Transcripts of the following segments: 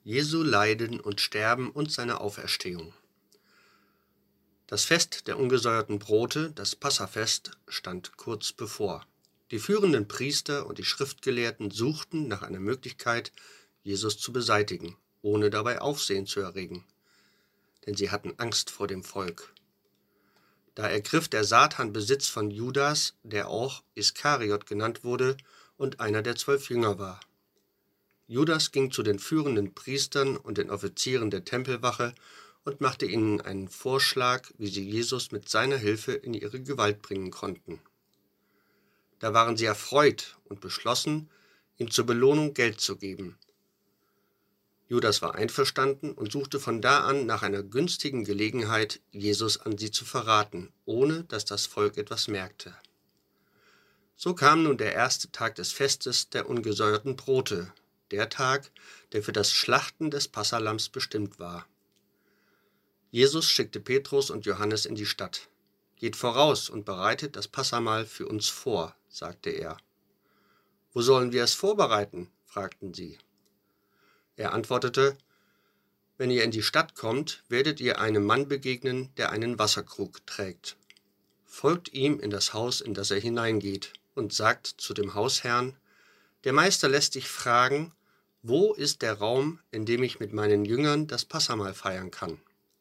Jesu Leiden und Sterben und seine Auferstehung. Das Fest der ungesäuerten Brote, das Passafest, stand kurz bevor. Die führenden Priester und die Schriftgelehrten suchten nach einer Möglichkeit, Jesus zu beseitigen, ohne dabei Aufsehen zu erregen. Denn sie hatten Angst vor dem Volk. Da ergriff der Satan Besitz von Judas, der auch Iskariot genannt wurde und einer der 12 Jünger war. Judas ging zu den führenden Priestern und den Offizieren der Tempelwache und machte ihnen einen Vorschlag, wie sie Jesus mit seiner Hilfe in ihre Gewalt bringen konnten. Da waren sie erfreut und beschlossen, ihm zur Belohnung Geld zu geben. Judas war einverstanden und suchte von da an nach einer günstigen Gelegenheit, Jesus an sie zu verraten, ohne dass das Volk etwas merkte. So kam nun der erste Tag des Festes der ungesäuerten Brote, der Tag, der für das Schlachten des Passalams bestimmt war. Jesus schickte Petrus und Johannes in die Stadt. »Geht voraus und bereitet das Passamahl für uns vor«, sagte er. »Wo sollen wir es vorbereiten?« fragten sie. Er antwortete, »Wenn ihr in die Stadt kommt, werdet ihr einem Mann begegnen, der einen Wasserkrug trägt. Folgt ihm in das Haus, in das er hineingeht, und sagt zu dem Hausherrn, der Meister lässt dich fragen, wo ist der Raum, in dem ich mit meinen Jüngern das Passamahl feiern kann?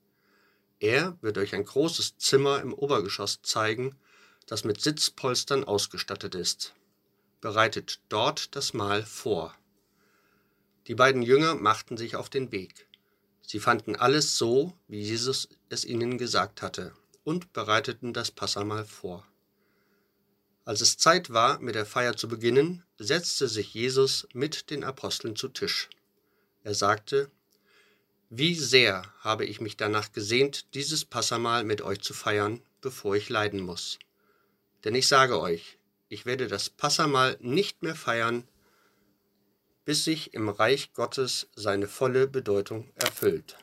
Er wird euch ein großes Zimmer im Obergeschoss zeigen, das mit Sitzpolstern ausgestattet ist. Bereitet dort das Mahl vor.« Die beiden Jünger machten sich auf den Weg. Sie fanden alles so, wie Jesus es ihnen gesagt hatte, und bereiteten das Passamahl vor. Als es Zeit war, mit der Feier zu beginnen, setzte sich Jesus mit den Aposteln zu Tisch. Er sagte, »Wie sehr habe ich mich danach gesehnt, dieses Passamahl mit euch zu feiern, bevor ich leiden muss. Denn ich sage euch, ich werde das Passamahl nicht mehr feiern, bis sich im Reich Gottes seine volle Bedeutung erfüllt.«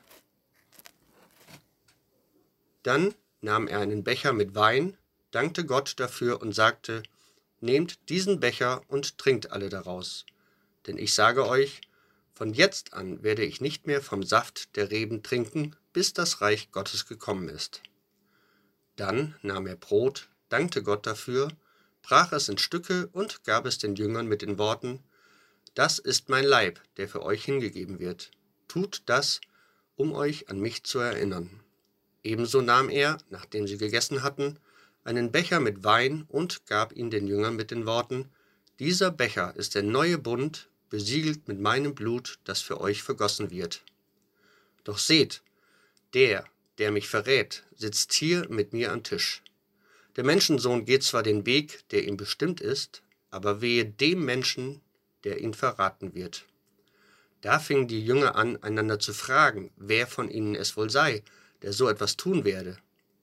Dann nahm er einen Becher mit Wein, dankte Gott dafür und sagte, »Nehmt diesen Becher und trinkt alle daraus. Denn ich sage euch, von jetzt an werde ich nicht mehr vom Saft der Reben trinken, bis das Reich Gottes gekommen ist.« Dann nahm er Brot, dankte Gott dafür, brach es in Stücke und gab es den Jüngern mit den Worten, »Das ist mein Leib, der für euch hingegeben wird. Tut das, um euch an mich zu erinnern.« Ebenso nahm er, nachdem sie gegessen hatten, einen Becher mit Wein und gab ihn den Jüngern mit den Worten, »Dieser Becher ist der neue Bund, besiegelt mit meinem Blut, das für euch vergossen wird. Doch seht, der mich verrät, sitzt hier mit mir am Tisch. Der Menschensohn geht zwar den Weg, der ihm bestimmt ist, aber wehe dem Menschen, der ihn verraten wird.« Da fingen die Jünger an, einander zu fragen, wer von ihnen es wohl sei, der so etwas tun werde.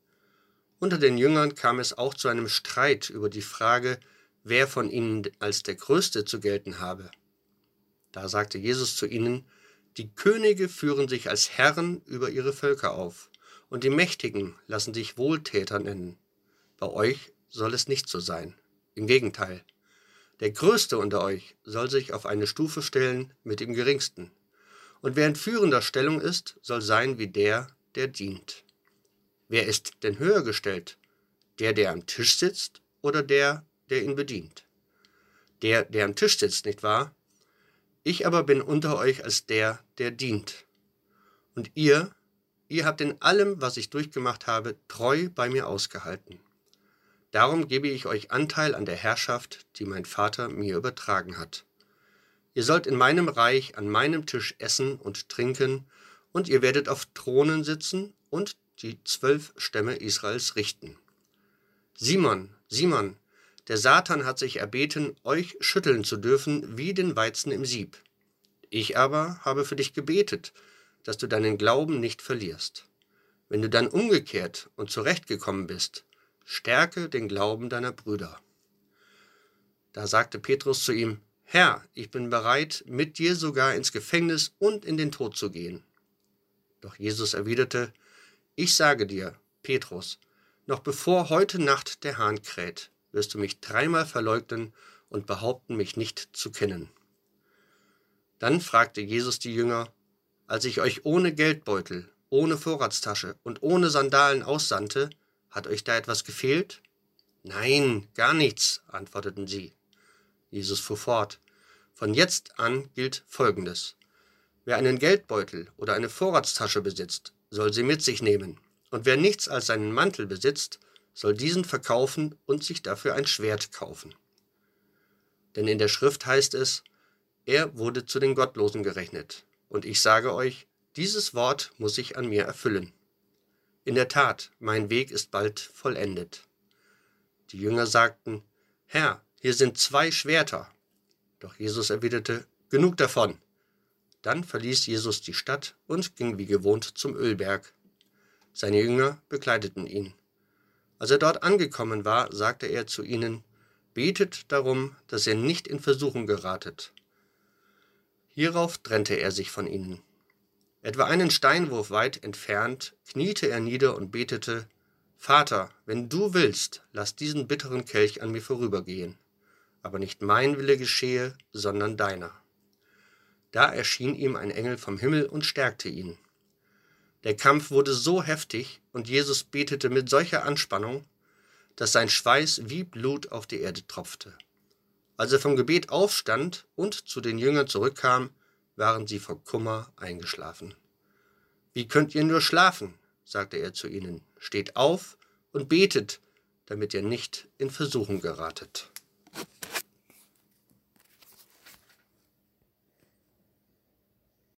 Unter den Jüngern kam es auch zu einem Streit über die Frage, wer von ihnen als der Größte zu gelten habe. Da sagte Jesus zu ihnen, die Könige führen sich als Herren über ihre Völker auf, und die Mächtigen lassen sich Wohltäter nennen. Bei euch soll es nicht so sein. Im Gegenteil. Der Größte unter euch soll sich auf eine Stufe stellen mit dem Geringsten. Und wer in führender Stellung ist, soll sein wie der dient. Wer ist denn höher gestellt? Der am Tisch sitzt oder der ihn bedient? Der am Tisch sitzt, nicht wahr? Ich aber bin unter euch als der dient. Und ihr habt in allem, was ich durchgemacht habe, treu bei mir ausgehalten. Darum gebe ich euch Anteil an der Herrschaft, die mein Vater mir übertragen hat. Ihr sollt in meinem Reich an meinem Tisch essen und trinken, und ihr werdet auf Thronen sitzen und die 12 Stämme Israels richten. Simon, Simon, der Satan hat sich erbeten, euch schütteln zu dürfen wie den Weizen im Sieb. Ich aber habe für dich gebetet, dass du deinen Glauben nicht verlierst. Wenn du dann umgekehrt und zurechtgekommen bist, stärke den Glauben deiner Brüder.« Da sagte Petrus zu ihm, »Herr, ich bin bereit, mit dir sogar ins Gefängnis und in den Tod zu gehen.« Doch Jesus erwiderte, »Ich sage dir, Petrus, noch bevor heute Nacht der Hahn kräht, wirst du mich 3-mal verleugnen und behaupten, mich nicht zu kennen.« Dann fragte Jesus die Jünger, Als ich euch ohne Geldbeutel, ohne Vorratstasche und ohne Sandalen aussandte, hat euch da etwas gefehlt?« »Nein, gar nichts«, antworteten sie. Jesus fuhr fort: »Von jetzt an gilt Folgendes: Wer einen Geldbeutel oder eine Vorratstasche besitzt, soll sie mit sich nehmen. Und wer nichts als seinen Mantel besitzt, soll diesen verkaufen und sich dafür ein Schwert kaufen. Denn in der Schrift heißt es, er wurde zu den Gottlosen gerechnet. Und ich sage euch, dieses Wort muss sich an mir erfüllen. In der Tat, mein Weg ist bald vollendet.« Die Jünger sagten: »Herr, hier sind 2 Schwerter.« Doch Jesus erwiderte: »Genug davon.« Dann verließ Jesus die Stadt und ging wie gewohnt zum Ölberg. Seine Jünger begleiteten ihn. Als er dort angekommen war, sagte er zu ihnen: »Betet darum, dass ihr nicht in Versuchung geratet.« Hierauf trennte er sich von ihnen. Etwa einen Steinwurf weit entfernt kniete er nieder und betete: »Vater, wenn du willst, lass diesen bitteren Kelch an mir vorübergehen. Aber nicht mein Wille geschehe, sondern deiner.« Da erschien ihm ein Engel vom Himmel und stärkte ihn. Der Kampf wurde so heftig und Jesus betete mit solcher Anspannung, dass sein Schweiß wie Blut auf die Erde tropfte. Als er vom Gebet aufstand und zu den Jüngern zurückkam, waren sie vor Kummer eingeschlafen. »Wie könnt ihr nur schlafen?«, sagte er zu ihnen. »Steht auf und betet, damit ihr nicht in Versuchung geratet.«